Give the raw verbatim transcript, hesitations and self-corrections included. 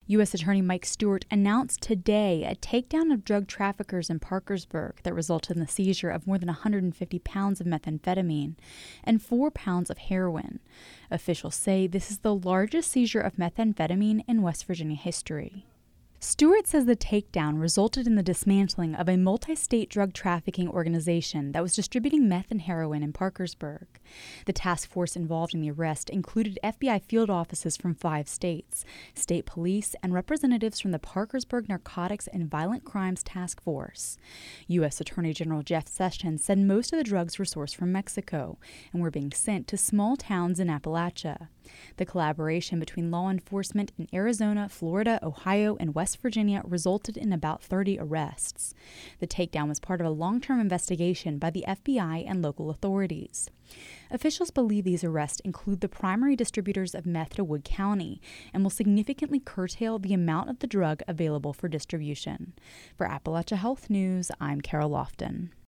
U S Attorney Mike Stewart announced today a takedown of drug traffickers in Parkersburg that resulted in the seizure of more than one hundred fifty pounds of methamphetamine and four pounds of heroin. Officials say this is the largest seizure of methamphetamine in West Virginia history. Stewart says the takedown resulted in the dismantling of a multi-state drug trafficking organization that was distributing meth and heroin in Parkersburg. The task force involved in the arrest included F B I field offices from five states, state police, and representatives from the Parkersburg Narcotics and Violent Crimes Task Force. U S Attorney General Jeff Sessions said most of the drugs were sourced from Mexico and were being sent to small towns in Appalachia. The collaboration between law enforcement in Arizona, Florida, Ohio, and West Virginia resulted in about thirty arrests. The takedown was part of a long-term investigation by the F B I and local authorities. Officials believe these arrests include the primary distributors of meth to Wood County and will significantly curtail the amount of the drug available for distribution. For Appalachia Health News, I'm Carol Lofton.